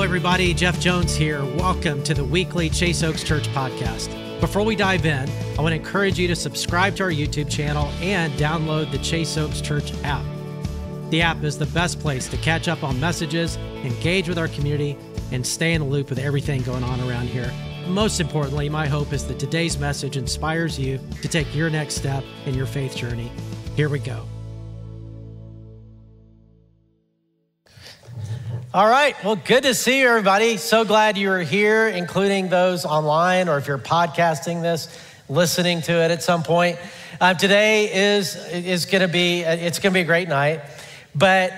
everybody. Jeff Jones here. Welcome to the weekly Chase Oaks Church podcast. Before we dive in, I want to encourage you to subscribe to our YouTube channel and download the Chase Oaks Church app. The app is the best place to catch up on messages, engage with our community, and stay in the loop with everything going on around here. Most importantly, my hope is that today's message inspires you to take your next step in your faith journey. Here we go. All right, well, good to see you, everybody. So glad you are here, including those online, or if you're podcasting this, listening to it at some point. Today is going to be a great night, but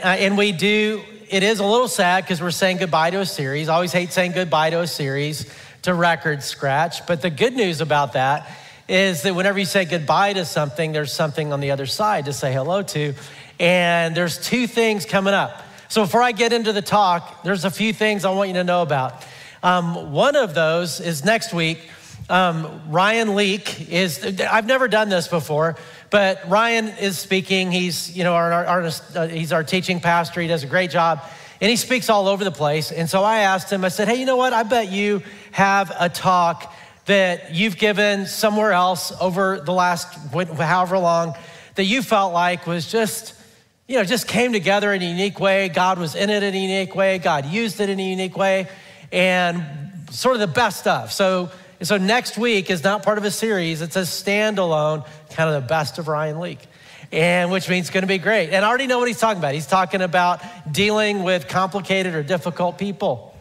it is a little sad because we're saying goodbye to a series. I always hate saying goodbye to a series, to Record Scratch, but the good news about that is that whenever you say goodbye to something, there's something on the other side to say hello to, and there's two things coming up. So before I get into the talk, there's a few things I want you to know about. One of those is next week. Ryan Leak I've never done this before, but Ryan is speaking. He's, he's our teaching pastor. He does a great job, and he speaks all over the place. And so I asked him, I said, hey, you know what? I bet you have a talk that you've given somewhere else over the last however long that you felt like was just came together in a unique way. God was in it in a unique way. God used it in a unique way, and sort of the best of. So next week is not part of a series. It's a standalone, kind of the best of Ryan Leak, and which means it's going to be great. And I already know what he's talking about. He's talking about dealing with complicated or difficult people.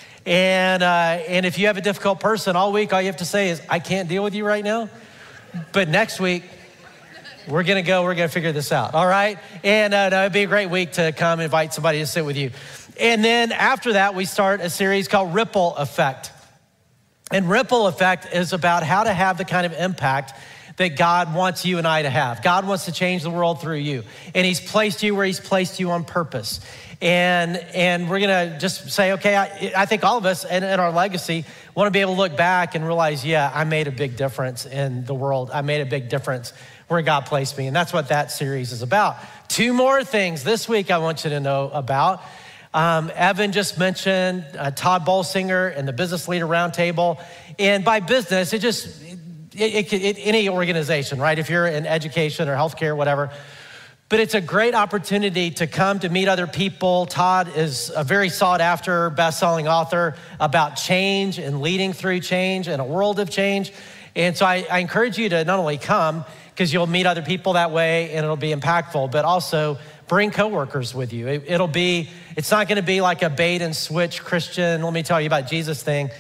And if you have a difficult person all week, all you have to say is, I can't deal with you right now. But next week, we're going to figure this out, all right? And it'd be a great week to come invite somebody to sit with you. And then after that, we start a series called Ripple Effect. And Ripple Effect is about how to have the kind of impact that God wants you and I to have. God wants to change the world through you. And he's placed you where he's placed you on purpose. And we're going to just say, okay, I think all of us in our legacy want to be able to look back and realize, yeah, I made a big difference in the world. I made a big difference where God placed me. And that's what that series is about. Two more things this week I want you to know about. Evan just mentioned Todd Bolsinger and the Business Leader Roundtable. And by business, any organization, right? If you're in education or healthcare, whatever. But it's a great opportunity to come to meet other people. Todd is a very sought after best-selling author about change and leading through change in a world of change. And so I encourage you to not only come, because you'll meet other people that way and it'll be impactful, but also bring coworkers with you. It's not gonna be like a bait and switch Christian, let me tell you about Jesus thing.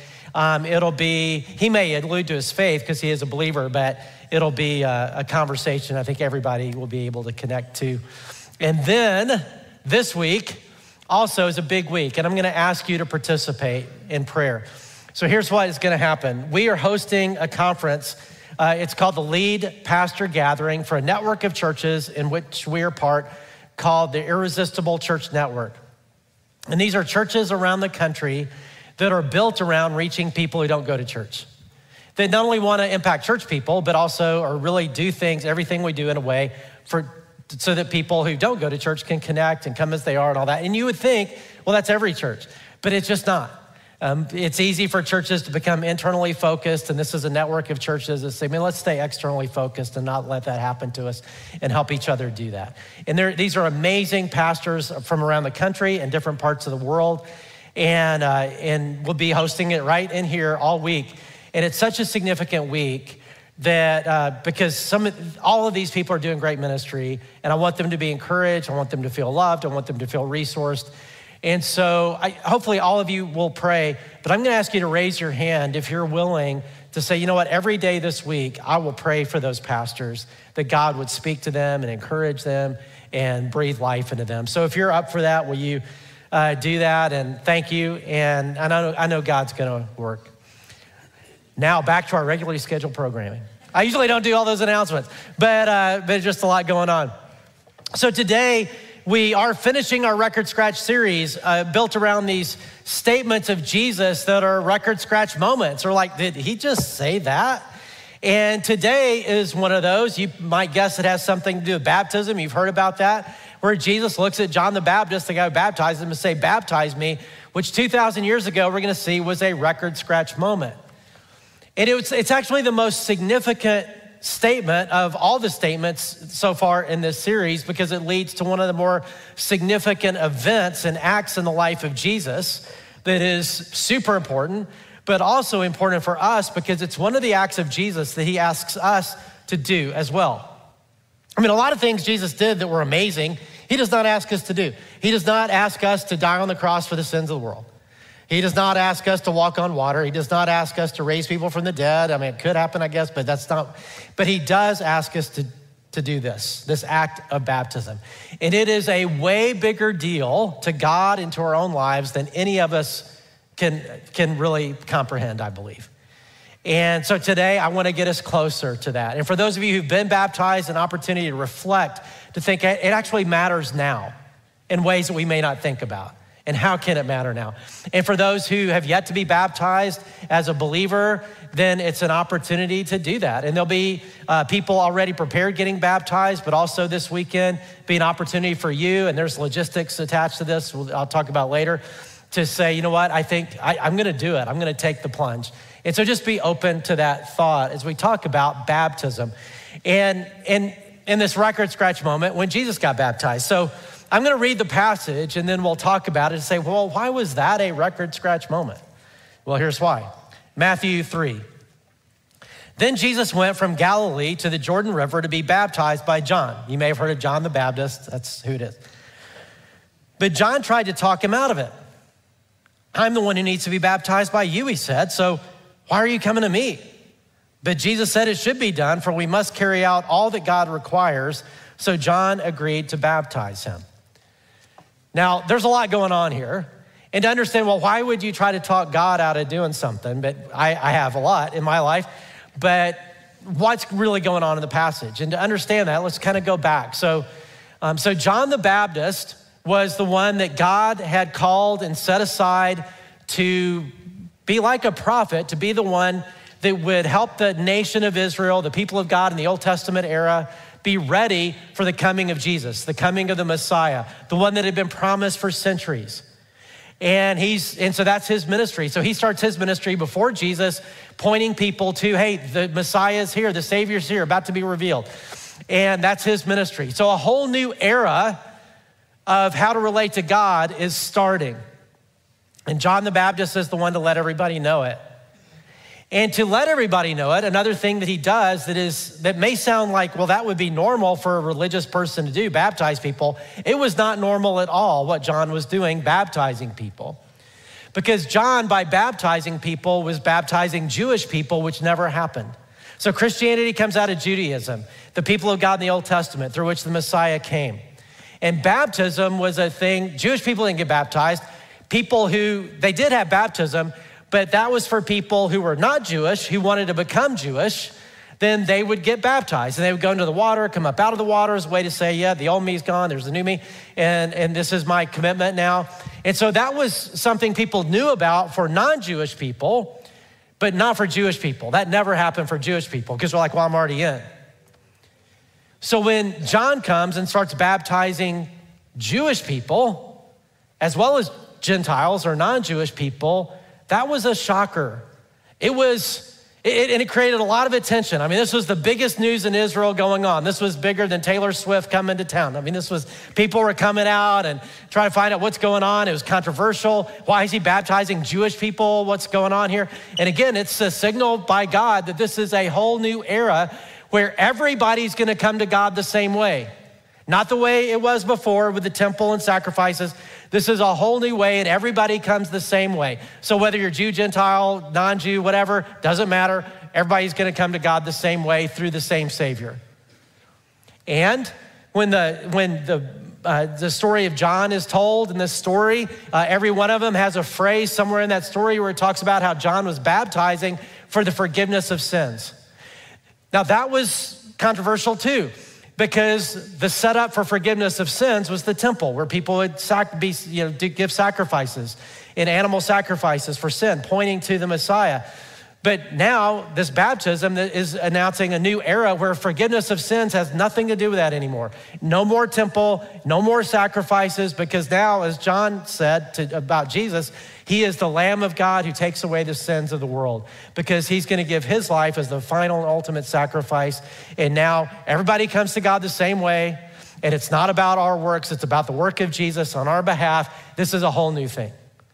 He may allude to his faith because he is a believer, but it'll be a conversation I think everybody will be able to connect to. And then this week also is a big week, and I'm gonna ask you to participate in prayer. So here's what is gonna happen. We are hosting a conference. It's called the Lead Pastor Gathering for a network of churches in which we are part, called the Irresistible Church Network. And these are churches around the country that are built around reaching people who don't go to church. They not only want to impact church people, but also or really do everything we do in a way so that people who don't go to church can connect and come as they are and all that. And you would think, well, that's every church, but it's just not. It's easy for churches to become internally focused, and this is a network of churches that say, man, let's stay externally focused and not let that happen to us and help each other do that. And these are amazing pastors from around the country and different parts of the world, and we'll be hosting it right in here all week. And it's such a significant week that because all of these people are doing great ministry, and I want them to be encouraged, I want them to feel loved, I want them to feel resourced. And so hopefully all of you will pray, but I'm gonna ask you to raise your hand if you're willing to say, you know what, every day this week, I will pray for those pastors, that God would speak to them and encourage them and breathe life into them. So if you're up for that, will you do that? And thank you, and I know God's gonna work. Now back to our regularly scheduled programming. I usually don't do all those announcements, but just a lot going on. So today, we are finishing our Record Scratch series built around these statements of Jesus that are record scratch moments. Or like, did he just say that? And today is one of those. You might guess it has something to do with baptism. You've heard about that, where Jesus looks at John the Baptist, the guy who baptized him, and say, baptize me which 2,000 years ago we're gonna see was a record scratch moment. And it's actually the most significant statement of all the statements so far in this series because it leads to one of the more significant events and acts in the life of Jesus that is super important, but also important for us because it's one of the acts of Jesus that he asks us to do as well. I mean, a lot of things Jesus did that were amazing, he does not ask us to do. He does not ask us to die on the cross for the sins of the world. He does not ask us to walk on water. He does not ask us to raise people from the dead. I mean, it could happen, I guess, but that's not. But he does ask us to do this act of baptism. And it is a way bigger deal to God and to our own lives than any of us can really comprehend, I believe. And so today I want to get us closer to that. And for those of you who've been baptized, an opportunity to reflect, to think it actually matters now in ways that we may not think about. And how can it matter now? And for those who have yet to be baptized as a believer, then it's an opportunity to do that. And there'll be people already prepared getting baptized, but also this weekend be an opportunity for you, and there's logistics attached to this, I'll talk about later, to say, you know what, I think I'm gonna do it. I'm gonna take the plunge. And so just be open to that thought as we talk about baptism. And in this record scratch moment when Jesus got baptized. So I'm gonna read the passage and then we'll talk about it and say, well, why was that a record scratch moment? Well, here's why. Matthew 3. Then Jesus went from Galilee to the Jordan River to be baptized by John. You may have heard of John the Baptist, that's who it is. But John tried to talk him out of it. I'm the one who needs to be baptized by you, he said, so why are you coming to me? But Jesus said it should be done, for we must carry out all that God requires. So John agreed to baptize him. Now, there's a lot going on here. And to understand, well, why would you try to talk God out of doing something? But I have a lot in my life. But what's really going on in the passage? And to understand that, let's kind of go back. So John the Baptist was the one that God had called and set aside to be like a prophet, to be the one that would help the nation of Israel, the people of God in the Old Testament era, be ready for the coming of Jesus, the coming of the Messiah, the one that had been promised for centuries. And so that's his ministry. So he starts his ministry before Jesus, pointing people to, hey, the Messiah is here, the Savior's here, about to be revealed. And that's his ministry. So a whole new era of how to relate to God is starting. And John the Baptist is the one to let everybody know it. And to let everybody know it, another thing that he does that may sound like, well, that would be normal for a religious person to do, baptize people. It was not normal at all what John was doing, baptizing people. Because John, by baptizing people, was baptizing Jewish people, which never happened. So Christianity comes out of Judaism, the people of God in the Old Testament, through which the Messiah came. And baptism was a thing, Jewish people didn't get baptized. They did have baptism, but that was for people who were not Jewish, who wanted to become Jewish. Then they would get baptized and they would go into the water, come up out of the water as a way to say, yeah, the old me's gone, there's the new me, and this is my commitment now. And so that was something people knew about for non-Jewish people, but not for Jewish people. That never happened for Jewish people because they're like, well, I'm already in. So when John comes and starts baptizing Jewish people, as well as Gentiles or non-Jewish people, that was a shocker. And it created a lot of attention. I mean, this was the biggest news in Israel going on. This was bigger than Taylor Swift coming to town. I mean, people were coming out and trying to find out what's going on. It was controversial. Why is he baptizing Jewish people? What's going on here? And again, it's a signal by God that this is a whole new era where everybody's gonna come to God the same way. Not the way it was before with the temple and sacrifices. This is a whole new way and everybody comes the same way. So whether you're Jew, Gentile, non-Jew, whatever, doesn't matter. Everybody's gonna come to God the same way through the same Savior. And when the story of John is told in this story, every one of them has a phrase somewhere in that story where it talks about how John was baptizing for the forgiveness of sins. Now that was controversial too, because the setup for forgiveness of sins was the temple where people would give sacrifices and animal sacrifices for sin, pointing to the Messiah. But now this baptism is announcing a new era where forgiveness of sins has nothing to do with that anymore. No more temple, no more sacrifices, because now, as John said about Jesus, he is the Lamb of God who takes away the sins of the world, because he's going to give his life as the final and ultimate sacrifice. And now everybody comes to God the same way, and it's not about our works, it's about the work of Jesus on our behalf. This is a whole new thing.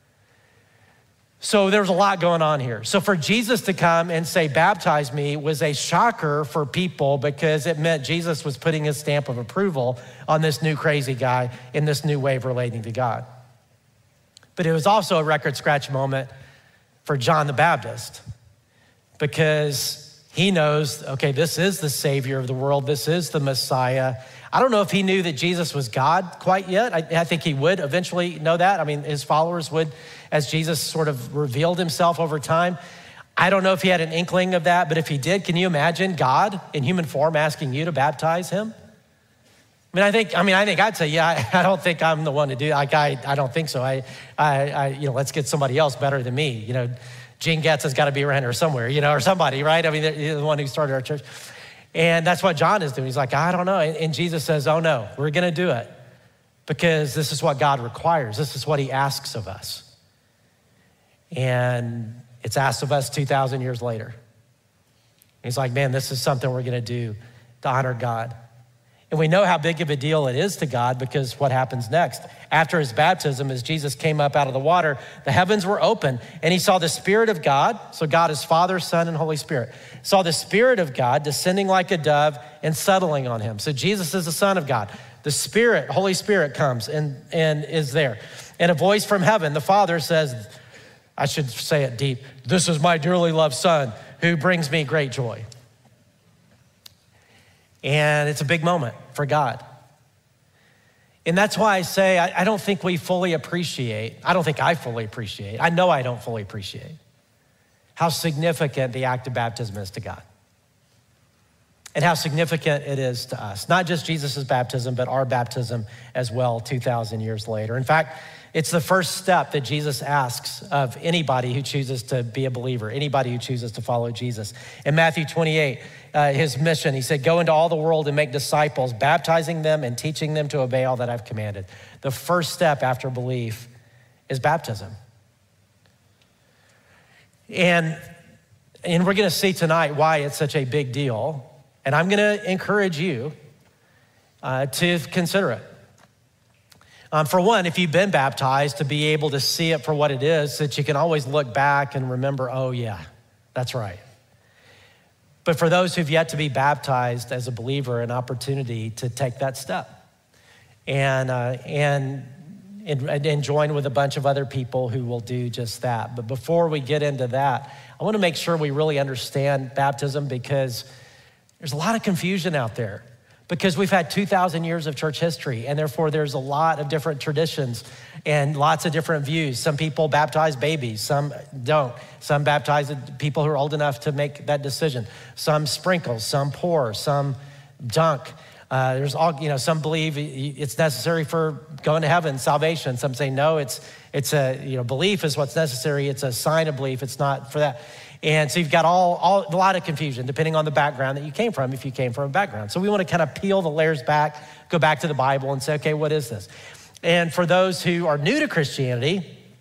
So there's a lot going on here. So for Jesus to come and say, baptize me, was a shocker for people, because it meant Jesus was putting his stamp of approval on this new crazy guy in this new way of relating to God. But it was also a record scratch moment for John the Baptist, because he knows, okay, this is the Savior of the world. This is the Messiah. I don't know if he knew that Jesus was God quite yet. I think he would eventually know that. I mean, his followers would, as Jesus sort of revealed himself over time. I don't know if he had an inkling of that, but if he did, can you imagine God in human form asking you to baptize him? I think I'd say, yeah, I don't think I'm the one to do that. I don't think so. Let's get somebody else better than me. Gene Getz has got to be around here somewhere, or somebody, right? I mean, they're the one who started our church. And that's what John is doing. He's like, I don't know. And Jesus says, oh no, we're going to do it, because this is what God requires. This is what he asks of us. And it's asked of us 2,000 years later. He's like, man, this is something we're going to do to honor God. And we know how big of a deal it is to God, because what happens next? After his baptism, as Jesus came up out of the water, the heavens were open, and he saw the Spirit of God. So God is Father, Son, and Holy Spirit. Saw the Spirit of God descending like a dove and settling on him. So Jesus is the Son of God. The Spirit, Holy Spirit, comes and is there. And a voice from heaven, the Father says, I should say it deep, this is my dearly loved Son who brings me great joy. And it's a big moment for God. And that's why I say, I don't think we fully appreciate, I don't think I fully appreciate, I know I don't fully appreciate how significant the act of baptism is to God. And how significant it is to us. Not just Jesus' baptism, but our baptism as well 2,000 years later. In fact, it's the first step that Jesus asks of anybody who chooses to be a believer, anybody who chooses to follow Jesus. In Matthew 28, his mission, he said, go into all the world and make disciples, baptizing them and teaching them to obey all that I've commanded. The first step after belief is baptism. And we're gonna see tonight why it's such a big deal. And I'm gonna encourage you to consider it. For one, if you've been baptized, to be able to see it for what it is, so that you can always look back and remember, oh yeah, that's right. But for those who've yet to be baptized as a believer, an opportunity to take that step and join with a bunch of other people who will do just that. But before we get into that, I wanna make sure we really understand baptism, because there's a lot of confusion out there. Because we've had 2,000 years of church history, and therefore there's a lot of different traditions and lots of different views. Some people baptize babies, some don't. Some baptize people who are old enough to make that decision. Some sprinkle, some pour, some dunk. There's all, some believe it's necessary for going to heaven, salvation. Some say no, it's a, belief is what's necessary. It's a sign of belief. It's not for that. And so you've got a lot of confusion depending on the background that you came from, if you came from a background. So we want to kind of peel the layers back, go back to the Bible and say, okay, what is this? And for those who are new to Christianity,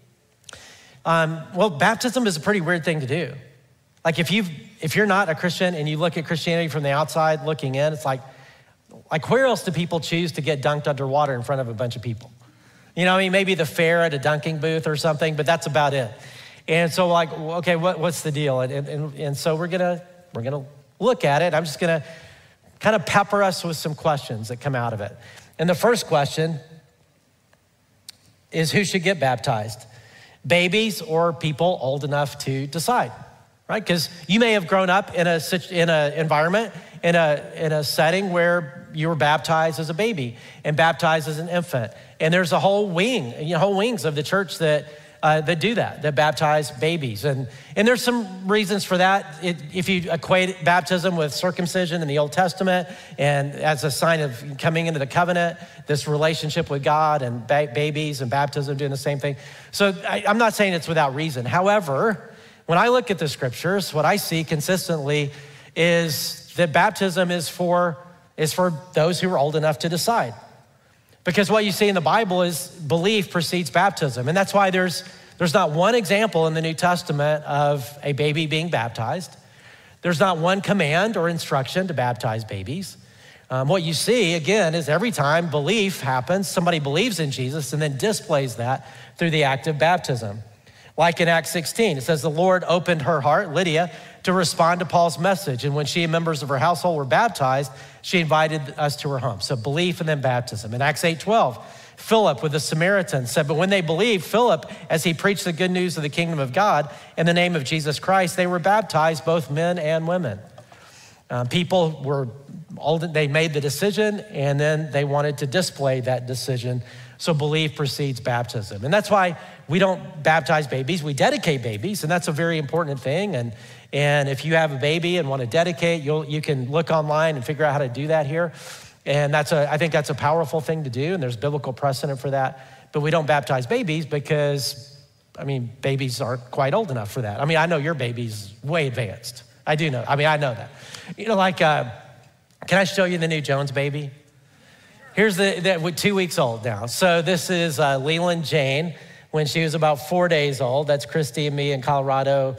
baptism is a pretty weird thing to do. Like if you're not a Christian and you look at Christianity from the outside looking in, it's like where else do people choose to get dunked underwater in front of a bunch of people? Maybe the fair at a dunking booth or something, but that's about it. And so okay, what's the deal? And so we're gonna look at it. I'm just gonna kind of pepper us with some questions that come out of it. And the first question is, who should get baptized? Babies or people old enough to decide, right? Because you may have grown up in a environment, in a setting where you were baptized as a baby and baptized as an infant. And there's a whole wings of the church that do that baptize babies. And there's some reasons for that. If you equate baptism with circumcision in the Old Testament and as a sign of coming into the covenant, this relationship with God, and babies and baptism doing the same thing. So I'm not saying it's without reason. However, when I look at the scriptures, what I see consistently is that baptism is for those who are old enough to decide. Because what you see in the Bible is belief precedes baptism. And that's why there's not one example in the New Testament of a baby being baptized. There's not one command or instruction to baptize babies. What you see, again, is every time belief happens, somebody believes in Jesus and then displays that through the act of baptism. Like in Acts 16, it says the Lord opened her heart, Lydia, to respond to Paul's message. And when she and members of her household were baptized, she invited us to her home. So belief and then baptism. In Acts 8:12, Philip with the Samaritans said, but when they believed Philip, as he preached the good news of the kingdom of God in the name of Jesus Christ, they were baptized, both men and women. People were old, they made the decision, and then they wanted to display that decision. So belief precedes baptism. And that's why we don't baptize babies, we dedicate babies, and that's a very important thing. And if you have a baby and want to dedicate, you can look online and figure out how to do that here. And I think that's a powerful thing to do, and there's biblical precedent for that. But we don't baptize babies because, babies aren't quite old enough for that. I know your baby's way advanced. I do know, I know that. Can I show you the new Jones baby? Here's the 2 weeks old now. So this is Leland Jane when she was about 4 days old. That's Christy and me in Colorado.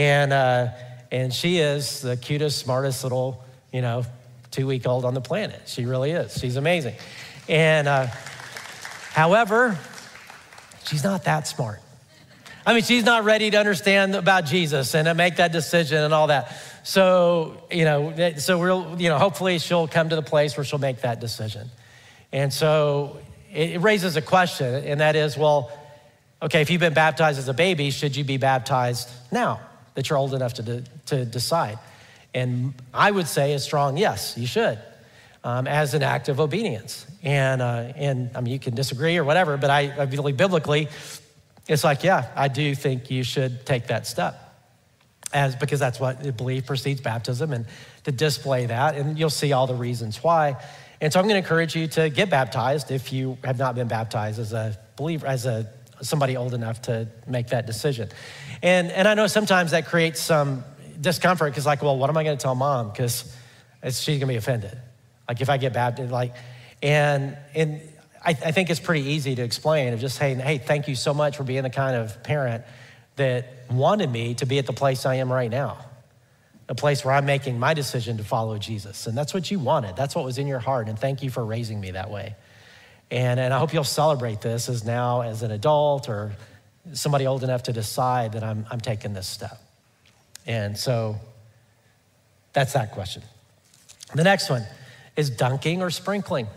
And she is the cutest, smartest little, 2-week-old on the planet. She really is. She's amazing. And however, she's not that smart. She's not ready to understand about Jesus and to make that decision and all that. So, hopefully she'll come to the place where she'll make that decision. And so it raises a question, and that is, well, okay, if you've been baptized as a baby, should you be baptized now that you're old enough to decide? And I would say a strong yes, you should, as an act of obedience. And you can disagree or whatever, but I believe biblically, it's like, yeah, I do think you should take that step, because that's what belief precedes baptism, and to display that, and you'll see all the reasons why. And so I'm going to encourage you to get baptized if you have not been baptized as a believer, somebody old enough to make that decision. And I know sometimes that creates some discomfort because, well, what am I going to tell mom? Because she's going to be offended. If I get baptized, and I think it's pretty easy to explain of just saying, hey, thank you so much for being the kind of parent that wanted me to be at the place I am right now, a place where I'm making my decision to follow Jesus. And that's what you wanted. That's what was in your heart. And thank you for raising me that way. And I hope you'll celebrate this as an adult or somebody old enough to decide that I'm taking this step. And so that's that question. The next one is dunking or sprinkling.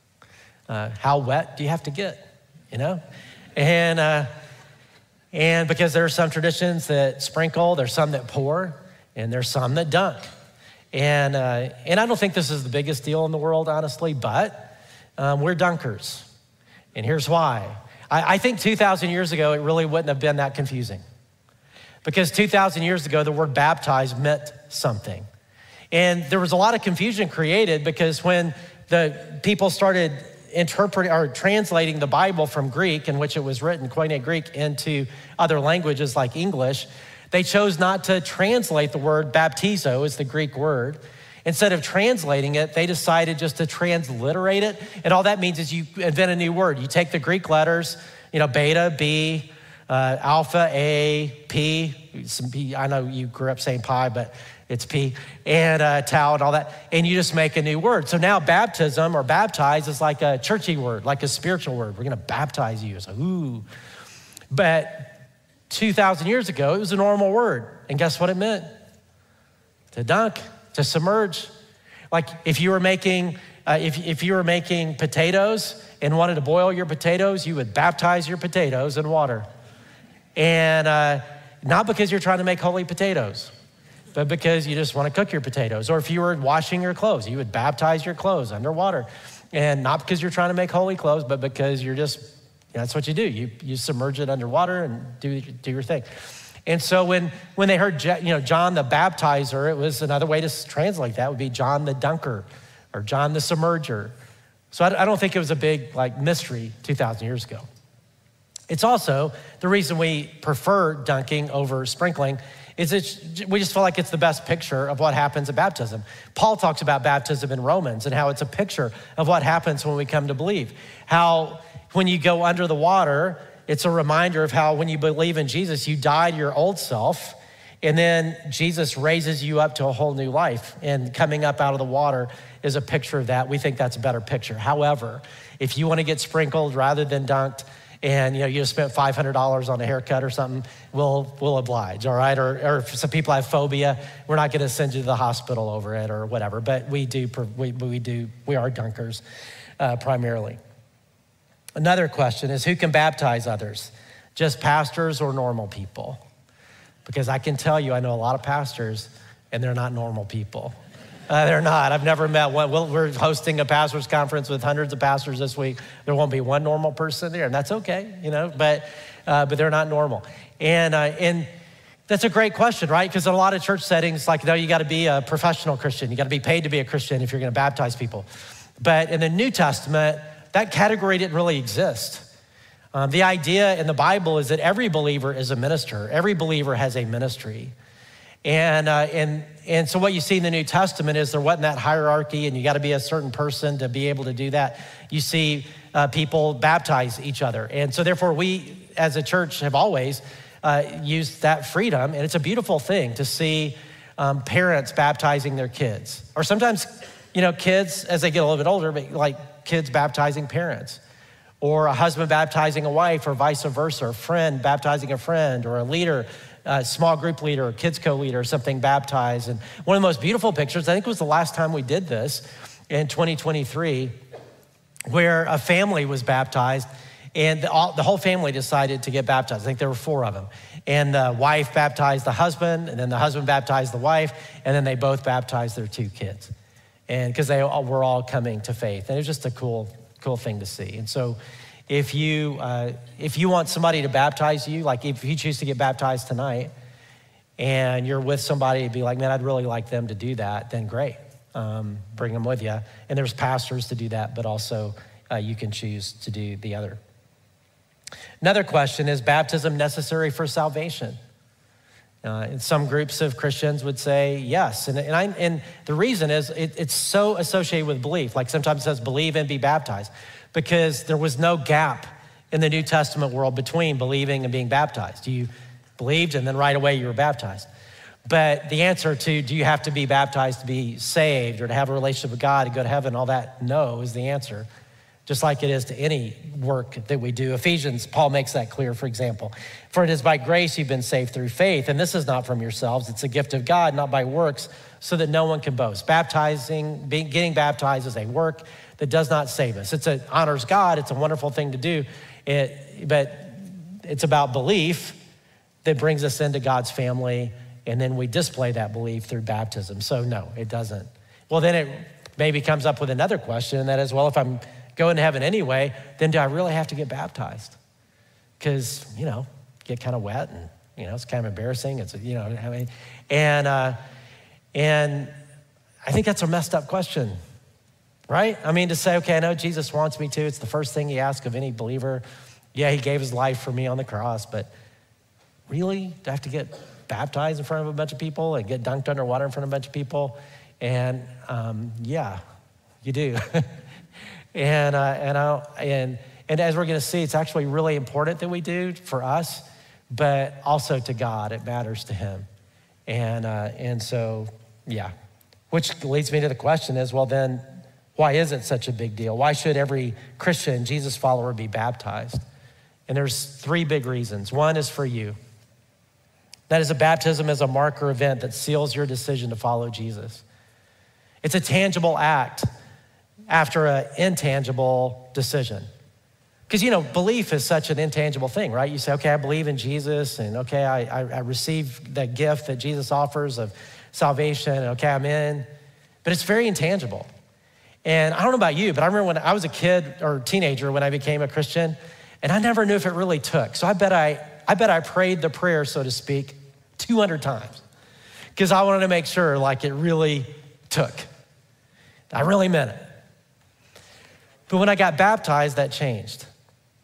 How wet do you have to get, And because there are some traditions that sprinkle, there's some that pour, and there's some that dunk. And I don't think this is the biggest deal in the world, honestly, but we're dunkers. And here's why. I think 2,000 years ago, it really wouldn't have been that confusing. Because 2,000 years ago, the word baptized meant something. And there was a lot of confusion created because when the people started interpreting or translating the Bible from Greek, in which it was written, Koine Greek, into other languages like English, they chose not to translate the word baptizo as the Greek word. Instead of translating it, they decided just to transliterate it. And all that means is you invent a new word. You take the Greek letters, beta, B, alpha, A, P. I know you grew up saying pi, but it's P, and tau and all that, and you just make a new word. So now baptism or baptize is like a churchy word, like a spiritual word. We're gonna baptize you. It's like, ooh. But 2,000 years ago, it was a normal word. And guess what it meant? To dunk, to submerge. Like if you were making potatoes and wanted to boil your potatoes, you would baptize your potatoes in water. And not because you're trying to make holy potatoes, but because you just want to cook your potatoes. Or if you were washing your clothes, you would baptize your clothes underwater. And not because you're trying to make holy clothes, but because you're just, that's what you do. You submerge it underwater and do your thing. And so when they heard, John the baptizer, it was another way to translate that would be John the dunker or John the submerger. So I don't think it was a big mystery 2,000 years ago. It's also the reason we prefer dunking over sprinkling is we just feel like it's the best picture of what happens at baptism. Paul talks about baptism in Romans and how it's a picture of what happens when we come to believe. How when you go under the water, it's a reminder of how when you believe in Jesus, you die to your old self, and then Jesus raises you up to a whole new life. And coming up out of the water is a picture of that. We think that's a better picture. However, if you want to get sprinkled rather than dunked, and you just spent $500 on a haircut or something, we'll oblige, all right? Or if some people have phobia, we're not gonna send you to the hospital over it or whatever, but we are dunkers primarily. Another question is, who can baptize others? Just pastors or normal people? Because I can tell you, I know a lot of pastors and they're not normal people. They're not. I've never met one. We're hosting a pastors conference with hundreds of pastors this week. There won't be one normal person there, and that's okay, but they're not normal. And that's a great question, right? Because in a lot of church settings, like, no, you got to be a professional Christian. You got to be paid to be a Christian if you're going to baptize people. But in the New Testament, that category didn't really exist. The idea in the Bible is that every believer is a minister. Every believer has a ministry. And so what you see in the New Testament is there wasn't that hierarchy and you got to be a certain person to be able to do that. You see people baptize each other. And so therefore we as a church have always used that freedom. And it's a beautiful thing to see parents baptizing their kids. Or sometimes, kids as they get a little bit older, but like kids baptizing parents. Or a husband baptizing a wife or vice versa. Or a friend baptizing a friend, or a leader, small group leader or kids co-leader or something baptized. And one of the most beautiful pictures, I think it was the last time we did this in 2023, where a family was baptized and the whole family decided to get baptized. I think there were 4 of them. And the wife baptized the husband, and then the husband baptized the wife, and then they both baptized their 2 kids. And because they were all coming to faith. And it was just a cool thing to see. And so if you want somebody to baptize you, like if you choose to get baptized tonight and you're with somebody, be like, man, I'd really like them to do that, then great. Bring them with you. And there's pastors to do that, but also you can choose to do the other. Another question is baptism necessary for salvation? And some groups of Christians would say yes. And the reason is it's so associated with belief. Like sometimes it says believe and be baptized, because there was no gap in the New Testament world between believing and being baptized. You believed and then right away you were baptized. But the answer to do you have to be baptized to be saved or to have a relationship with God, to go to heaven, all that, no is the answer. Just like it is to any work that we do. Ephesians, Paul makes that clear, for example. For it is by grace you've been saved through faith, and this is not from yourselves, it's a gift of God, not by works, so that no one can boast. Getting baptized is a work that does not save us. It honors God, it's a wonderful thing to do, but it's about belief that brings us into God's family, and then we display that belief through baptism. So no, it doesn't. Well, then it maybe comes up with another question, and that is, well, if I'm going to heaven anyway, then do I really have to get baptized? Because, get kind of wet and, it's kind of embarrassing. And I think that's a messed up question, right? To say, okay, I know Jesus wants me to. It's the first thing he asks of any believer. Yeah, he gave his life for me on the cross, but really? Do I have to get baptized in front of a bunch of people and get dunked underwater in front of a bunch of people? And yeah, you do. And as we're going to see, it's actually really important that we do for us, but also to God. It matters to him. And so, yeah. Which leads me to the question is, well, then why is it such a big deal? Why should every Christian, Jesus follower, be baptized? And there's 3 big reasons. One is for you. That is, a baptism is a marker event that seals your decision to follow Jesus. It's a tangible act after an intangible decision. Because, belief is such an intangible thing, right? You say, okay, I believe in Jesus, and okay, I receive that gift that Jesus offers of salvation, and okay, I'm in. But it's very intangible. And I don't know about you, but I remember when I was a kid or teenager when I became a Christian, and I never knew if it really took. So I bet I prayed the prayer, so to speak, 200 times. Because I wanted to make sure like it really took. I really meant it. But when I got baptized, that changed.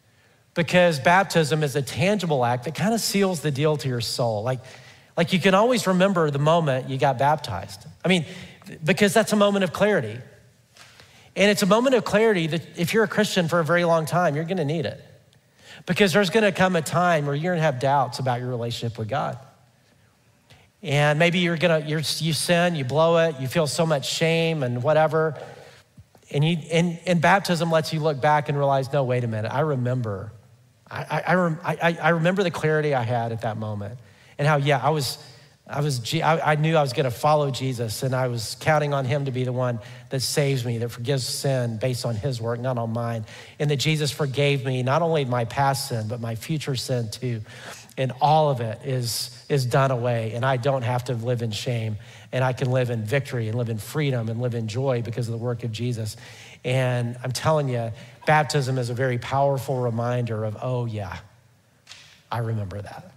because baptism is a tangible act that kind of seals the deal to your soul. Like you can always remember the moment you got baptized. I mean, because that's a moment of clarity. And it's a moment of clarity that if you're a Christian for a very long time, you're gonna need it. Because there's gonna come a time where you're gonna have doubts about your relationship with God. And maybe you sin, you blow it, you feel so much shame and whatever. And baptism lets you look back and realize, no, wait a minute, I remember. I remember the clarity I had at that moment. And how, yeah, I knew I was gonna follow Jesus, and I was counting on him to be the one that saves me, that forgives sin based on his work, not on mine. And that Jesus forgave me, not only my past sin, but my future sin too. And all of it is done away, and I don't have to live in shame, and I can live in victory and live in freedom and live in joy because of the work of Jesus. And I'm telling you, baptism is a very powerful reminder of, oh yeah, I remember that.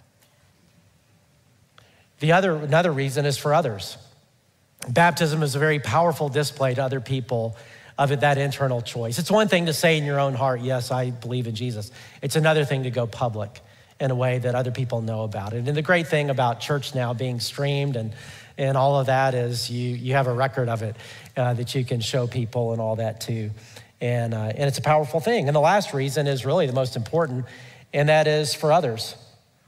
Another reason is for others. Baptism is a very powerful display to other people of that internal choice. It's one thing to say in your own heart, yes, I believe in Jesus. It's another thing to go public in a way that other people know about it. And the great thing about church now being streamed and all of that is you have a record of it that you can show people and all that too. And it's a powerful thing. And the last reason is really the most important, and that is for others.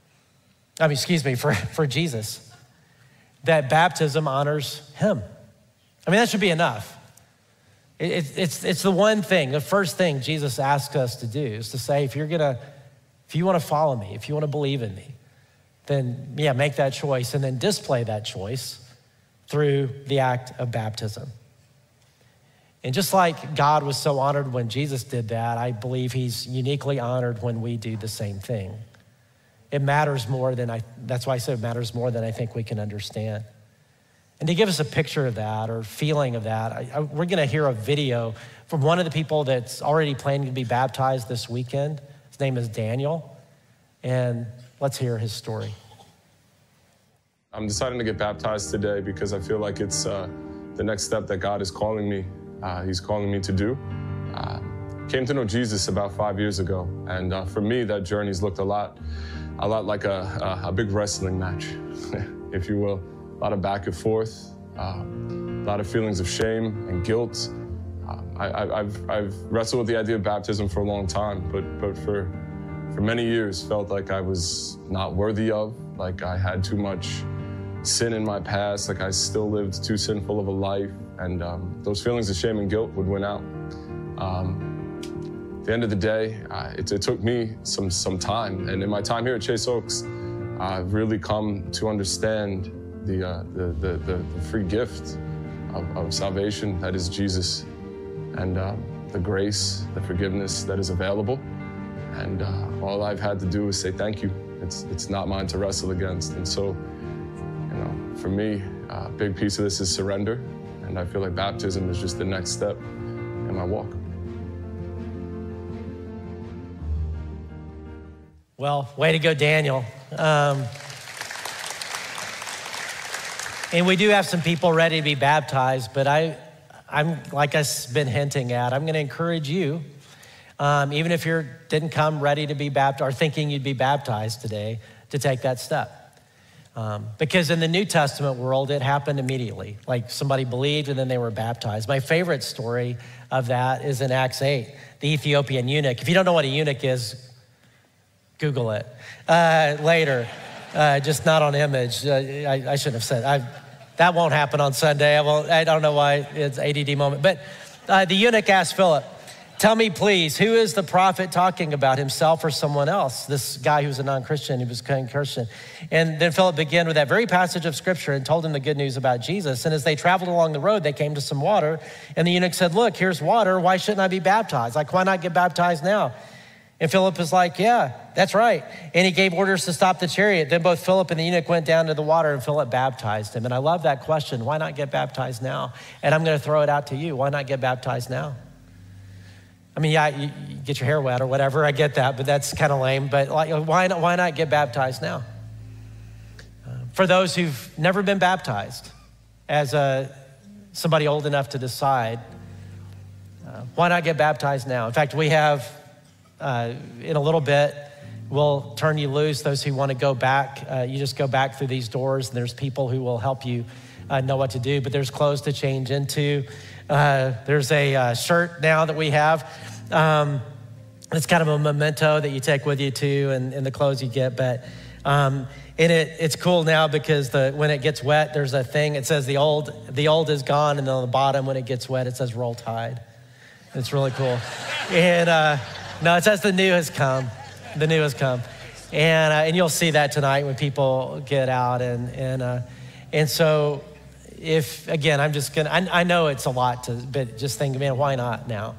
For Jesus. That baptism honors him. I mean, that should be enough. It's the one thing, the first thing Jesus asks us to do is to say, if you want to follow me, if you want to believe in me, then yeah, make that choice and then display that choice through the act of baptism. And just like God was so honored when Jesus did that, I believe he's uniquely honored when we do the same thing. It matters more than that's why I said it matters more than I think we can understand. And to give us a picture of that or feeling of that, we're gonna hear a video from one of the people that's already planning to be baptized this weekend. His name is Daniel, and let's hear his story. I'm deciding to get baptized today because I feel like it's the next step that God is calling me. He's calling me to do. Came to know Jesus about 5 years ago, and for me, that journey's looked a lot like a big wrestling match, if you will. A lot of back and forth, a lot of feelings of shame and guilt. I've wrestled with the idea of baptism for a long time, but for many years felt like I was not worthy of, like I had too much sin in my past, like I still lived too sinful of a life, and those feelings of shame and guilt would win out. At the end of the day, it took me some time, and in my time here at Chase Oaks, I've really come to understand the free gift of salvation that is Jesus, and the grace, the forgiveness that is available. And all I've had to do is say thank you. It's not mine to wrestle against. And so, for me, a big piece of this is surrender, and I feel like baptism is just the next step in my walk. Well, way to go, Daniel. And we do have some people ready to be baptized, but I'm like I've been hinting at, I'm gonna encourage you, even if you didn't come ready to be baptized or thinking you'd be baptized today, to take that step. Because in the New Testament world, it happened immediately. Like somebody believed and then they were baptized. My favorite story of that is in Acts 8, the Ethiopian eunuch. If you don't know what a eunuch is, Google it later, just not on Image. I shouldn't have said, that won't happen on Sunday. I don't know why, it's ADD moment. But the eunuch asked Philip, tell me please, who is the prophet talking about, himself or someone else? This guy who was a non-Christian, he was a Christian. And then Philip began with that very passage of scripture and told him the good news about Jesus. And as they traveled along the road, they came to some water. And the eunuch said, look, here's water. Why shouldn't I be baptized? Like, why not get baptized now? And Philip is like, yeah, that's right. And he gave orders to stop the chariot. Then both Philip and the eunuch went down to the water, and Philip baptized him. And I love that question, why not get baptized now? And I'm gonna throw it out to you, why not get baptized now? I mean, yeah, you get your hair wet or whatever, I get that, but that's kind of lame. But like, why not get baptized now? For those who've never been baptized, as somebody old enough to decide, why not get baptized now? In fact, we have in a little bit, we'll turn you loose. Those who want to go back, you just go back through these doors, and there's people who will help you know what to do. But there's clothes to change into. There's a shirt now that we have. It's kind of a memento that you take with you too, and the clothes you get. But it's cool now because when it gets wet, there's a thing. It says the old is gone, and then on the bottom, when it gets wet, it says Roll Tide. It's really cool. And no, it says the new has come. The new has come. And you'll see that tonight when people get out. And so if, again, I know it's a lot but just think, man, why not now?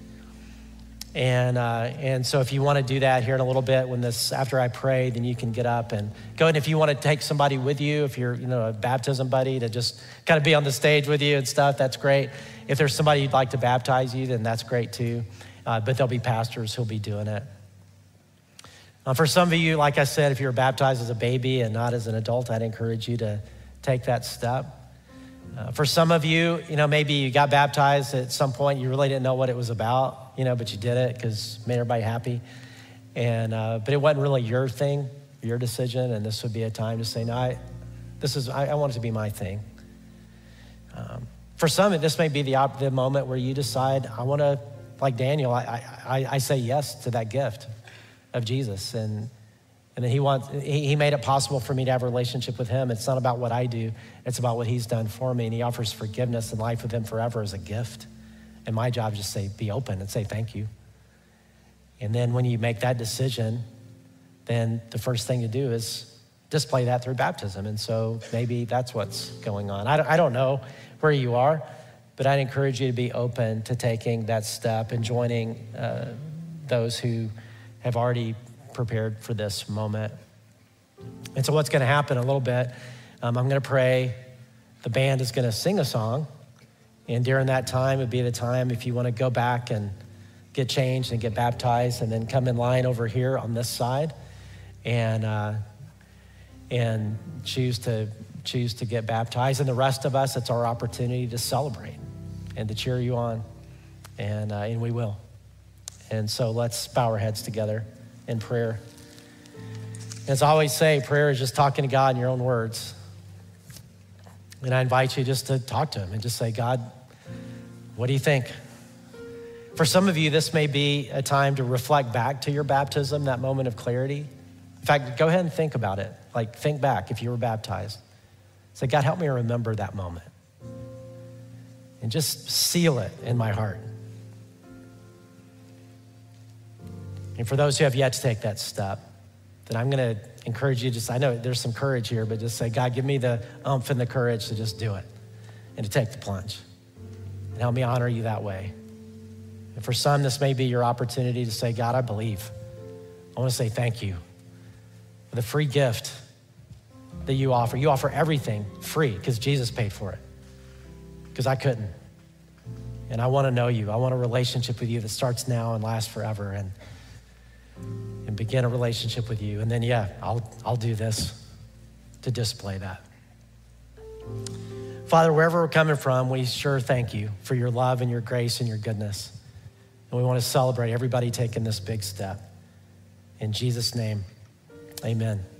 And so if you want to do that here in a little bit, after I pray, then you can get up and go. And if you want to take somebody with you, if you're, a baptism buddy to just kind of be on the stage with you and stuff, that's great. If there's somebody you'd like to baptize you, then that's great too. But there'll be pastors who'll be doing it. For some of you, like I said, if you were baptized as a baby and not as an adult, I'd encourage you to take that step. For some of you, maybe you got baptized at some point, you really didn't know what it was about, but you did it because it made everybody happy. But it wasn't really your thing, your decision, and this would be a time to say, no, I want it to be my thing. For some, this may be the moment where you decide, I want to, like Daniel, I say yes to that gift of Jesus. And then he made it possible for me to have a relationship with him. It's not about what I do, it's about what he's done for me. And he offers forgiveness and life with him forever as a gift. And my job is just say, be open and say thank you. And then when you make that decision, then the first thing to do is display that through baptism. And so maybe that's what's going on. I don't know where you are, but I'd encourage you to be open to taking that step and joining those who have already prepared for this moment. And so what's going to happen in a little bit, I'm going to pray. The band is going to sing a song. And during that time, it'd be the time if you want to go back and get changed and get baptized and then come in line over here on this side and choose to get baptized. And the rest of us, it's our opportunity to celebrate and to cheer you on. And we will. And so let's bow our heads together in prayer. As I always say, prayer is just talking to God in your own words. And I invite you just to talk to him and just say, God, what do you think? For some of you, this may be a time to reflect back to your baptism, that moment of clarity. In fact, go ahead and think about it. Like, think back if you were baptized. Say, God, help me remember that moment. And just seal it in my heart. And for those who have yet to take that step, then I'm going to encourage you I know there's some courage here, but just say, God, give me the oomph and the courage to just do it and to take the plunge. And help me honor you that way. And for some, this may be your opportunity to say, God, I believe. I want to say thank you for the free gift that you offer. You offer everything free because Jesus paid for it, because I couldn't. And I want to know you. I want a relationship with you that starts now and lasts forever, and begin a relationship with you. And then, I'll do this to display that. Father, wherever we're coming from, we sure thank you for your love and your grace and your goodness. And we want to celebrate everybody taking this big step. In Jesus' name, amen.